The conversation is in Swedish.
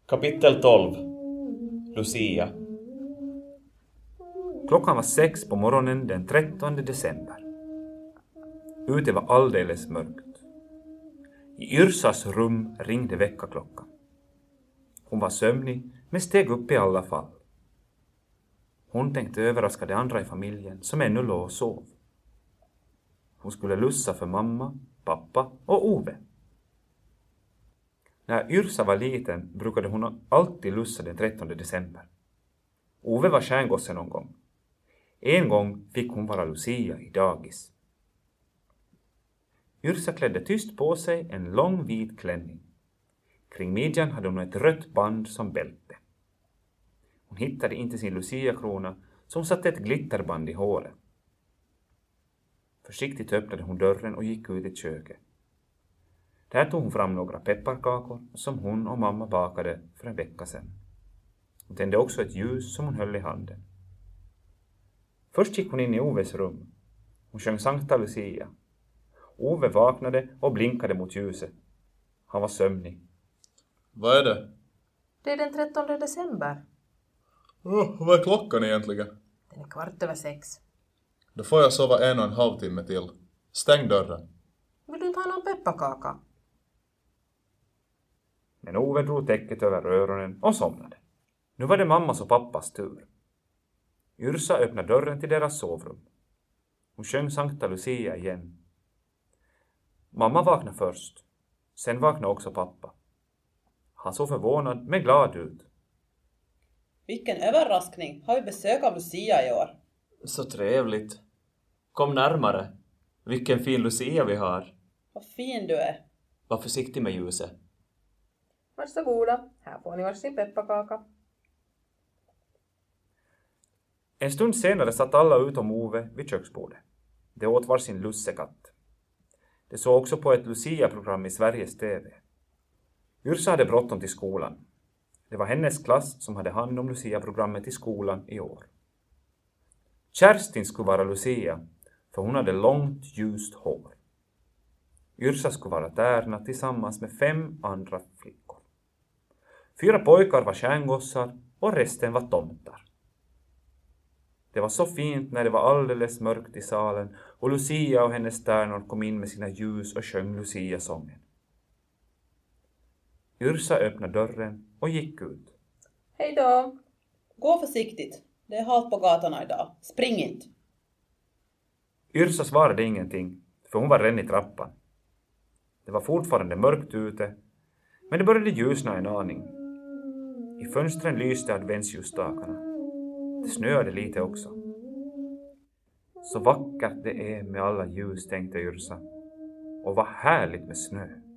Kapitel 12. Lucia. Klockan var 6 på morgonen den 13 december. Ute var alldeles mörkt. I Yrsas rum ringde väckarklockan. Hon var sömnig men steg upp i alla fall. Hon tänkte överraska de andra i familjen som ännu låg och sov. Hon skulle lussa för mamma, pappa och Ove. När Yrsa var liten brukade hon alltid lussa den 13 december. Ove var stjärngosse någon gång. En gång fick hon vara Lucia i dagis. Yrsa klädde tyst på sig en lång vit klänning. Kring midjan hade hon ett rött band som bälte. Hon hittade inte sin Lucia-krona så hon satte ett glitterband i håret. Försiktigt öppnade hon dörren och gick ut i köket. Där tog hon fram några pepparkakor som hon och mamma bakade för en vecka sedan. Hon tände också ett ljus som hon höll i handen. Först gick hon in i Oves rum. Hon sjöng Sankta Lucia. Ove vaknade och blinkade mot ljuset. Han var sömnig. Vad är det? Det är den 13 december. Vad är klockan egentligen? Den är 6:15. Då får jag sova 1,5 timme till. Stäng dörren. Vill du inte ha någon pepparkaka? Men Ove drog täcket över öronen och somnade. Nu var det mammas och pappas tur. Yrsa öppnade dörren till deras sovrum. Hon sjöng Sankta Lucia igen. Mamma vaknade först. Sen vaknade också pappa. Han såg förvånad men glad ut. Vilken överraskning! Har vi besök av Lucia i år? Så trevligt. Kom närmare. Vilken fin Lucia vi har. Vad fin du är. Var försiktig med ljuset. Varsågoda, här får ni varsin pepparkaka. En stund senare satt alla utom Ove vid köksbordet. De åt varsin lussekatt. De såg också på ett Lucia-program i Sveriges TV. Yrsa hade bråttom till skolan. Det var hennes klass som hade hand om Lucia-programmet i skolan i år. Kerstin skulle vara Lucia, för hon hade långt ljust hår. Yrsa skulle vara Tärna tillsammans med 5 andra flickor. 4 pojkar var stjärngossar och resten var tomtar. Det var så fint när det var alldeles mörkt i salen och Lucia och hennes tärnor kom in med sina ljus och sjöng Lucia-sången. Yrsa öppnade dörren och gick ut. Hej då! Gå försiktigt. Det är halt på gatorna idag. Spring inte. Yrsa svarade ingenting, för hon var redan i trappan. Det var fortfarande mörkt ute, men det började ljusna en aning. I fönstren lyste adventsljusstakarna. Det snöade lite också. Så vackert det är med alla ljus, tänkte Yrsa. Och vad härligt med snö.